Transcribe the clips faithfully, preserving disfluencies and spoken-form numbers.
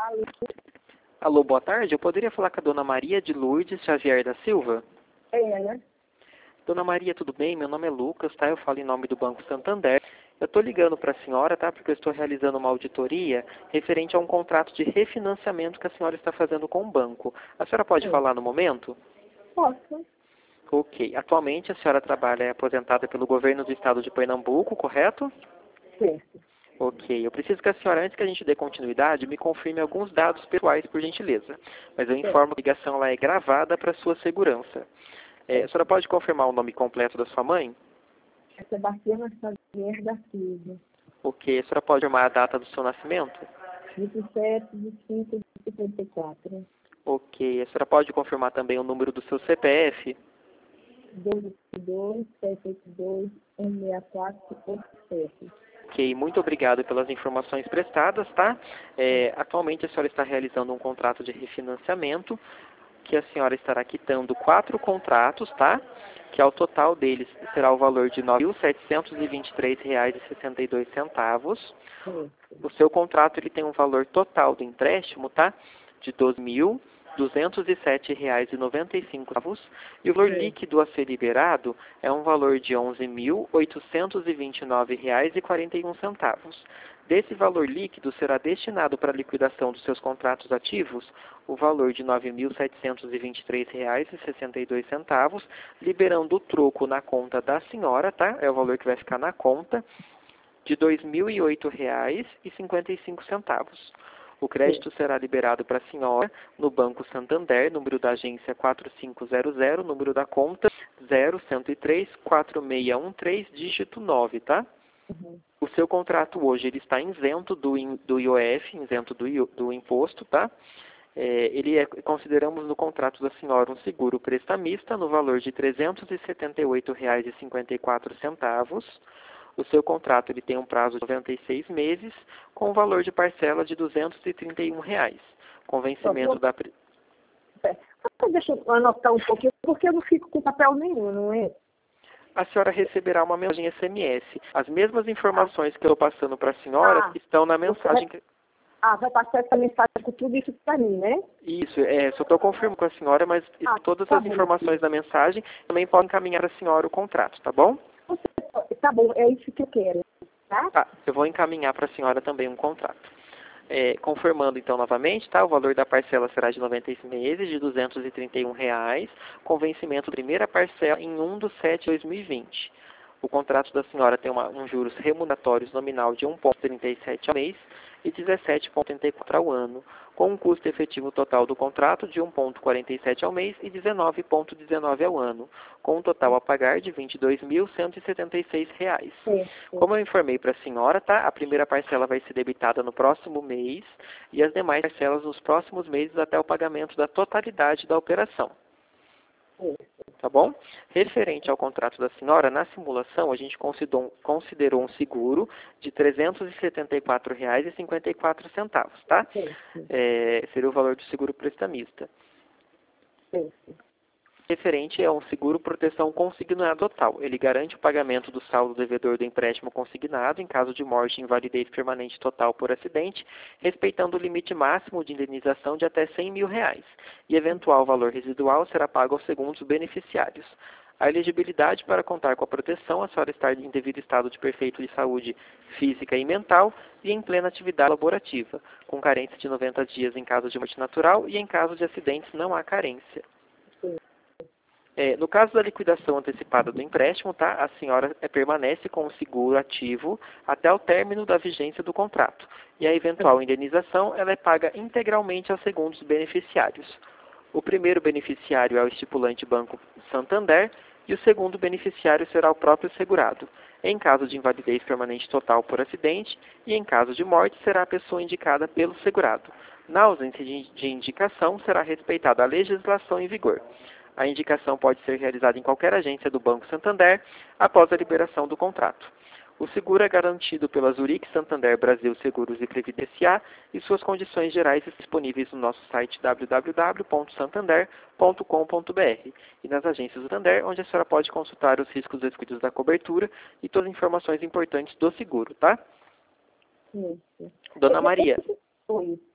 Alô? Alô, boa tarde. Eu poderia falar com a dona Maria de Lourdes Xavier da Silva? É, né? Dona Maria, tudo bem? Meu nome é Lucas, tá? Eu falo em nome do Banco Santander. Eu estou ligando para a senhora, tá? Porque eu estou realizando uma auditoria referente a um contrato de refinanciamento que a senhora está fazendo com o banco. A senhora pode É. falar no momento? Posso? Ok. Atualmente a senhora trabalha, é aposentada pelo governo do estado de Pernambuco, correto? Certo. Ok. Eu preciso que a senhora, antes que a gente dê continuidade, me confirme alguns dados pessoais, por gentileza. Mas eu Certo. informo que a ligação lá é gravada para sua segurança. É, a senhora pode confirmar o nome completo da sua mãe? É Sebastiana Xavier da Silva. Ok. A senhora pode confirmar a data do seu nascimento? vinte e sete de cinco de cinquenta e quatro. Ok. A senhora pode confirmar também o número do seu C P F? doze dois sete oito dois um seis quatro oito sete. Ok. Muito obrigado pelas informações prestadas, tá? É, atualmente a senhora está realizando um contrato de refinanciamento, que a senhora estará quitando quatro contratos, tá? Que ao total deles será o valor de nove mil setecentos e vinte e três reais e sessenta e dois centavos. Certo. O seu contrato ele tem um valor total do empréstimo, tá? De doze mil duzentos e sete reais e noventa e cinco centavos. E o valor Sim. líquido a ser liberado é um valor de onze mil oitocentos e vinte e nove reais e quarenta e um centavos. Desse valor líquido será destinado para a liquidação dos seus contratos ativos o valor de nove mil setecentos e vinte e três reais e sessenta e dois centavos, liberando o troco na conta da senhora, tá? É o valor que vai ficar na conta de dois mil e oito reais e cinquenta e cinco centavos. O crédito será liberado para a senhora no Banco Santander, número da agência quatro cinco zero zero, número da conta zero um zero três quatro seis um três, dígito nove, tá? Uhum. O seu contrato hoje ele está isento do, in- do I O F, isento do, I O- do imposto, tá? É, ele é, consideramos no contrato da senhora um seguro prestamista no valor de trezentos e setenta e oito reais e cinquenta e quatro centavos. O seu contrato ele tem um prazo de noventa e seis meses, com um valor de parcela de duzentos e trinta e um reais. Com vencimento da... pri- É. Deixa eu anotar um pouquinho, porque eu não fico com papel nenhum, não é? A senhora receberá uma mensagem S M S. As mesmas informações que eu estou passando para a senhora Ah, estão na você mensagem... vai, que- ah, vai passar essa mensagem com tudo isso para mim, né? Isso, é, só estou confirmando com a senhora, mas Ah, todas tá as bom. informações da mensagem também podem encaminhar para a senhora o contrato, tá bom? Você, tá bom, é isso que eu quero, tá? Tá, eu vou encaminhar para a senhora também um contrato. É, confirmando então novamente, tá? O valor da parcela será de noventa e seis meses, de duzentos e trinta e um reais, com vencimento da primeira parcela em um de setembro de dois mil e vinte. O contrato da senhora tem uma, um juros remuneratórios nominal de um vírgula trinta e sete ao mês e dezessete vírgula trinta e quatro ao ano, com um custo efetivo total do contrato de um vírgula quarenta e sete ao mês e dezenove vírgula dezenove ao ano, com um total a pagar de vinte e dois mil cento e setenta e seis reais. Certo. Como eu informei para a senhora, tá? A primeira parcela vai ser debitada no próximo mês e as demais parcelas nos próximos meses até o pagamento da totalidade da operação. Tá bom? Referente ao contrato da senhora, na simulação a gente considerou, considerou um seguro de trezentos e setenta e quatro reais e cinquenta e quatro centavos, tá? Certo. É, seria o valor do seguro prestamista. Certo. Referente a um seguro proteção consignado total. Ele garante o pagamento do saldo devedor do empréstimo consignado em caso de morte e invalidez permanente total por acidente, respeitando o limite máximo de indenização de até cem mil reais. E eventual valor residual será pago aos segundos beneficiários. A elegibilidade para contar com a proteção, a senhora estar em devido estado de perfeito de saúde física e mental e em plena atividade laborativa, com carência de noventa dias em caso de morte natural e em caso de acidentes não há carência. É, no caso da liquidação antecipada do empréstimo, tá, a senhora é, permanece com o seguro ativo até o término da vigência do contrato. E a eventual indenização ela é paga integralmente aos segundos beneficiários. O primeiro beneficiário é o estipulante Banco Santander e o segundo beneficiário será o próprio segurado. Em caso de invalidez permanente total por acidente e em caso de morte será a pessoa indicada pelo segurado. Na ausência de de indicação será respeitada a legislação em vigor. A indicação pode ser realizada em qualquer agência do Banco Santander após a liberação do contrato. O seguro é garantido pela Zurich Santander Brasil Seguros e Previdência e suas condições gerais estão disponíveis no nosso site w w w ponto santander ponto com ponto b r e nas agências do Santander, onde a senhora pode consultar os riscos descritos da cobertura e todas as informações importantes do seguro, tá? Isso. Dona Maria. Oi.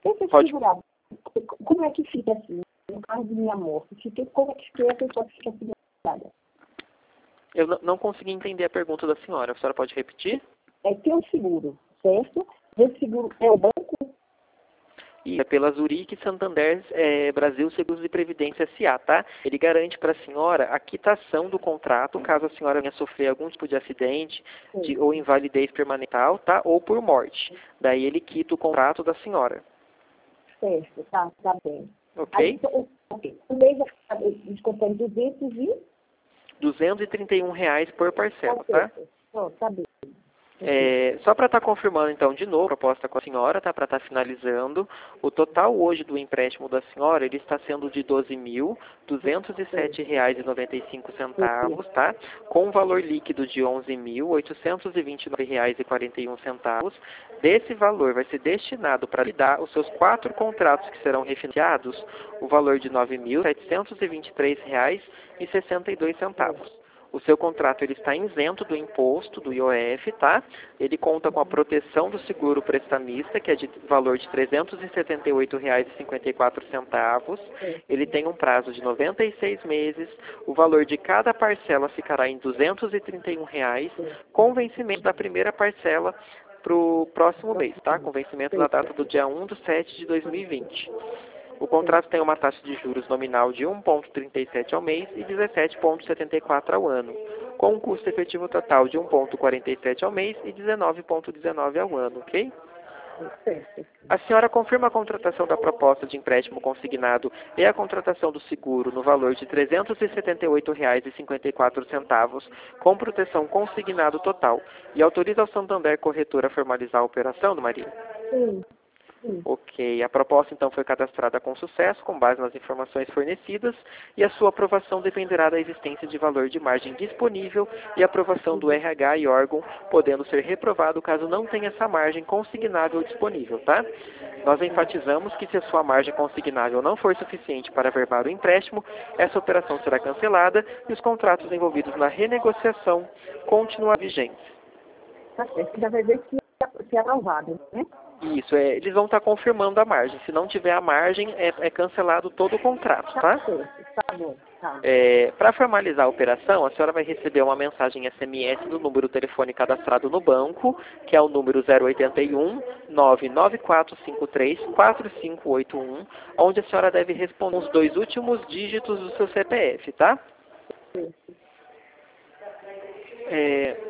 Esse Pode. segurado, como é que fica assim? No caso de minha morte, fica, como é que fica a pessoa que fica segurada? Eu não, não consegui entender a pergunta da senhora. A senhora pode repetir? É ter um seguro, certo? Esse seguro é o banco? E é pela Zurique Santander é, Brasil Seguros e Previdência S A, tá? Ele garante para a senhora a quitação do contrato, caso a senhora venha sofrer algum tipo de acidente de, ou invalidez permanental, tá? Ou por morte. Daí ele quita o contrato da senhora. Certo, tá, tá bem. Ok? Aí, então, ok. O mês vai ficar descontando duzentos e... duzentos e trinta e um reais por parcela, Tá tá? certo. Ó, tá bem. É, só para estar confirmando então de novo a proposta com a senhora, tá? Para estar finalizando, o total hoje do empréstimo da senhora, ele está sendo de doze mil duzentos e sete reais e noventa e cinco centavos, tá? Com um valor líquido de onze mil oitocentos e vinte e nove reais e quarenta e um centavos. Desse valor vai ser destinado para lhe dar os seus quatro contratos que serão refinanciados, o valor de nove mil setecentos e vinte e três reais e sessenta e dois centavos. O seu contrato ele está isento do imposto, do I O F, tá? Ele conta com a proteção do seguro prestamista, que é de valor de trezentos e setenta e oito reais e cinquenta e quatro centavos. Ele tem um prazo de noventa e seis meses. O valor de cada parcela ficará em duzentos e trinta e um reais, com vencimento da primeira parcela para o próximo mês, tá? Com vencimento na data do dia um de sete de dois mil e vinte. O contrato tem uma taxa de juros nominal de um vírgula trinta e sete ao mês e dezessete vírgula setenta e quatro ao ano, com um custo efetivo total de um vírgula quarenta e sete ao mês e dezenove vírgula dezenove ao ano, ok? A senhora confirma a contratação da proposta de empréstimo consignado e a contratação do seguro no valor de trezentos e setenta e oito reais e cinquenta e quatro centavos, com proteção consignado total, e autoriza ao Santander Corretora a formalizar a operação, dona Maria? Sim. Sim. Ok, a proposta então foi cadastrada com sucesso, com base nas informações fornecidas, e a sua aprovação dependerá da existência de valor de margem disponível e aprovação do R H e órgão, podendo ser reprovado caso não tenha essa margem consignável disponível, tá? Nós enfatizamos que se a sua margem consignável não for suficiente para averbar o empréstimo, essa operação será cancelada e os contratos envolvidos na renegociação continuarão vigentes. Tá certo. Já vai ver se é aprovado, né? Isso, é, eles vão estar confirmando a margem. Se não tiver a margem, é, é cancelado todo o contrato, tá? Tá certo. Tá bom. Tá. É, para formalizar a operação, a senhora vai receber uma mensagem S M S do número do telefone cadastrado no banco, que é o número zero oito um, nove nove quatro cinco três, quatro cinco oito um, onde a senhora deve responder os dois últimos dígitos do seu C P F, tá? É,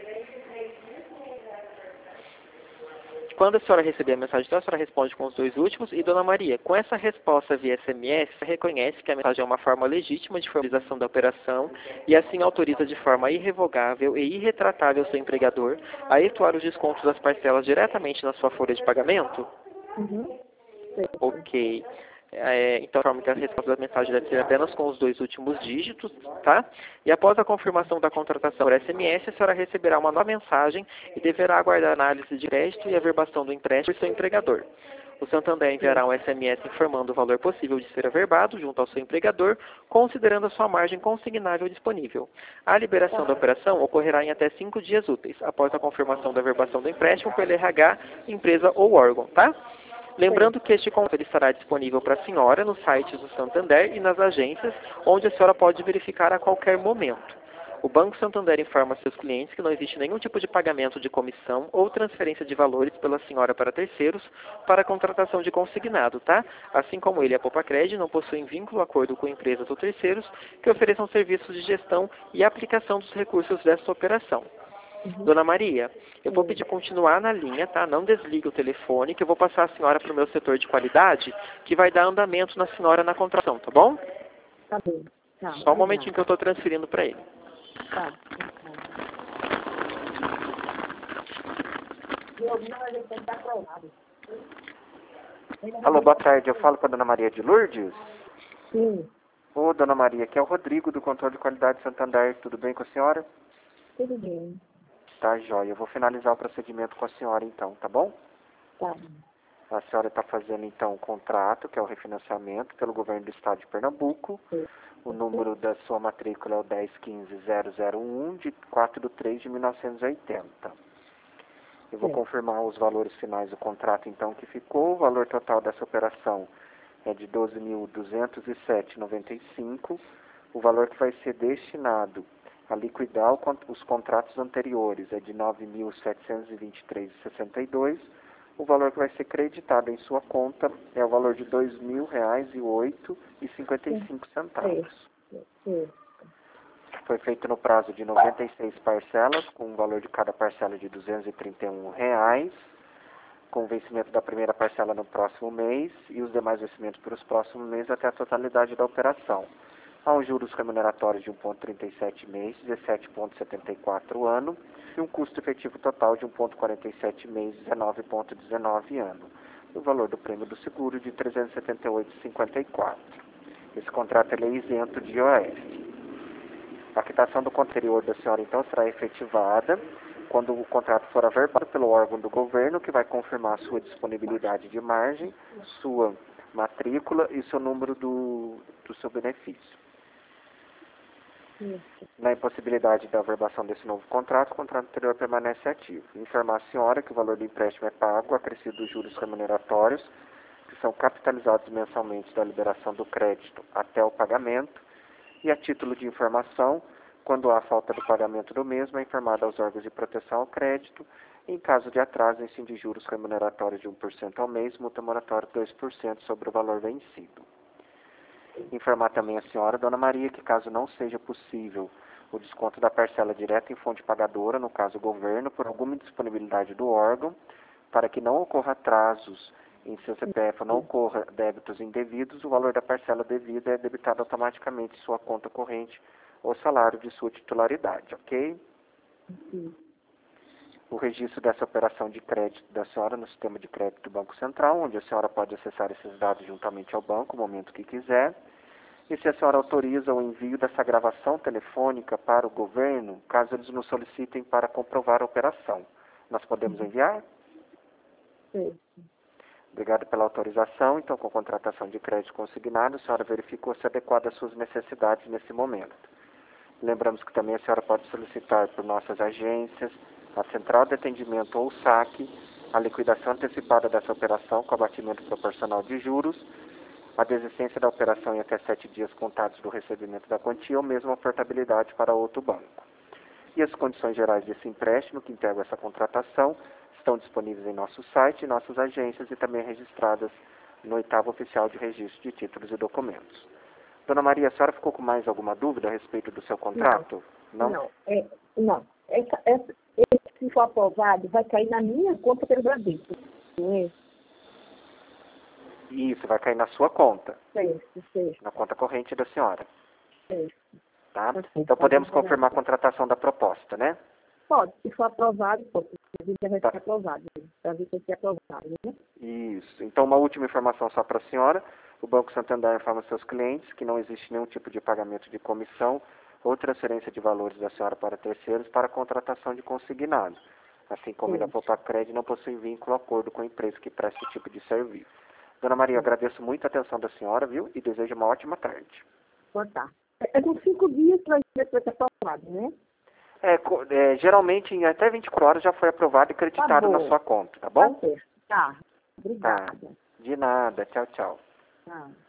Quando a senhora receber a mensagem, então, a senhora responde com os dois últimos. E, dona Maria, com essa resposta via S M S, você reconhece que a mensagem é uma forma legítima de formalização da operação e, assim, autoriza de forma irrevogável e irretratável seu empregador a efetuar os descontos das parcelas diretamente na sua folha de pagamento? Uhum. Ok. É, então, a forma que a resposta da mensagem deve ser apenas com os dois últimos dígitos, tá? E após a confirmação da contratação por S M S, a senhora receberá uma nova mensagem e deverá aguardar a análise de crédito e averbação do empréstimo por seu empregador. O Santander enviará um S M S informando o valor possível de ser averbado junto ao seu empregador, considerando a sua margem consignável disponível. A liberação da operação ocorrerá em até cinco dias úteis, após a confirmação da averbação do empréstimo pelo R H, empresa ou órgão, tá? Lembrando que este contrato estará disponível para a senhora nos sites do Santander e nas agências, onde a senhora pode verificar a qualquer momento. O Banco Santander informa seus clientes que não existe nenhum tipo de pagamento de comissão ou transferência de valores pela senhora para terceiros para a contratação de consignado, tá? Assim como ele e a Popacred não possuem vínculo ou acordo com empresas ou terceiros que ofereçam serviços de gestão e aplicação dos recursos desta operação. Uhum. Dona Maria, eu vou pedir continuar na linha, tá? Não desligue o telefone, que eu vou passar a senhora para o meu setor de qualidade, que vai dar andamento na senhora na contratação, tá bom? Tá bom. Tá, só um momentinho que eu estou transferindo para ele. Tá. Alô, boa tarde. Eu falo com a Dona Maria de Lourdes? Sim. Ô, Dona Maria, aqui é o Rodrigo do Controle de Qualidade Santander. Tudo bem com a senhora? Tudo bem. Tá, jóia. Eu vou finalizar o procedimento com a senhora, então, tá bom? Tá. A senhora está fazendo, então, o contrato, que é o refinanciamento, pelo governo do estado de Pernambuco. Sim. O número da sua matrícula é o dez quinze zero zero um, de quatro de três de mil novecentos e oitenta. Eu vou Sim. confirmar os valores finais do contrato, então, que ficou. O valor total dessa operação é de doze mil duzentos e sete reais e noventa e cinco centavos. O valor que vai ser destinado a liquidar o, os contratos anteriores é de nove mil setecentos e vinte e três reais e sessenta e dois centavos. O valor que vai ser creditado em sua conta é o valor de dois mil reais e oito reais e cinquenta e cinco centavos. Sim. Foi feito no prazo de noventa e seis parcelas, com um valor de cada parcela de duzentos e trinta e um reais, com o vencimento da primeira parcela no próximo mês e os demais vencimentos para os próximos meses até a totalidade da operação. Há os juros remuneratórios de um vírgula trinta e sete mês, dezessete vírgula setenta e quatro ano e um custo efetivo total de um vírgula quarenta e sete mês, dezenove vírgula dezenove ano. E o valor do prêmio do seguro de trezentos e setenta e oito reais e cinquenta e quatro centavos. Esse contrato ele é isento de I O S. A quitação do conteúdo da senhora, então, será efetivada quando o contrato for averbado pelo órgão do governo, que vai confirmar sua disponibilidade de margem, sua matrícula e seu número do, do seu benefício. Isso. Na impossibilidade da averbação desse novo contrato, o contrato anterior permanece ativo. Informar a senhora que o valor do empréstimo é pago, acrescido dos juros remuneratórios, que são capitalizados mensalmente da liberação do crédito até o pagamento, e a título de informação, quando há falta do pagamento do mesmo, é informado aos órgãos de proteção ao crédito. Em caso de atraso, ensino de juros remuneratórios de um por cento ao mês, multa moratória de dois por cento sobre o valor vencido. Informar também a senhora, Dona Maria, que caso não seja possível o desconto da parcela direta em fonte pagadora, no caso o governo, por alguma indisponibilidade do órgão, para que não ocorra atrasos em seu C P F, não ocorra débitos indevidos, o valor da parcela devida é debitado automaticamente em sua conta corrente ou salário de sua titularidade, ok? Sim. O registro dessa operação de crédito da senhora no sistema de crédito do Banco Central, onde a senhora pode acessar esses dados juntamente ao banco, no momento que quiser. E se a senhora autoriza o envio dessa gravação telefônica para o governo, caso eles nos solicitem para comprovar a operação, nós podemos enviar? Sim. Obrigado pela autorização. Então, com contratação de crédito consignado, a senhora verificou se adequada às suas necessidades nesse momento. Lembramos que também a senhora pode solicitar por nossas agências, a central de atendimento ou saque, a liquidação antecipada dessa operação com abatimento proporcional de juros, a desistência da operação em até sete dias contados do recebimento da quantia ou mesmo a portabilidade para outro banco. E as condições gerais desse empréstimo que integram essa contratação estão disponíveis em nosso site, em nossas agências e também registradas no oitavo oficial de registro de títulos e documentos. Dona Maria, a senhora ficou com mais alguma dúvida a respeito do seu contrato? Não. Não. É, não. Essa, essa, esse, se for aprovado, vai cair na minha conta pelo Bradesco. Não é? Isso, vai cair na sua conta. Certo, certo. Na conta corrente da senhora. Certo. Tá? Então podemos confirmar a contratação da proposta, né? Pode, se for aprovado, pode. A gente vai ser aprovado. Para ver se vai ser aprovado, né? Isso. Então, uma última informação só para a senhora. O Banco Santander informa aos seus clientes que não existe nenhum tipo de pagamento de comissão ou transferência de valores da senhora para terceiros para a contratação de consignado. Assim como ele, a Popacred, não possui vínculo ou acordo com a empresa que presta esse tipo de serviço. Dona Maria, eu agradeço muito a atenção da senhora, viu? E desejo uma ótima tarde. Boa tarde. É com cinco dias para vai ser aprovado, né? É, é, geralmente, em até vinte e quatro horas já foi aprovado e creditado Tá na sua conta, tá bom? Tá certo. Tá. Obrigada. Tá. De nada. Tchau, tchau. Tá.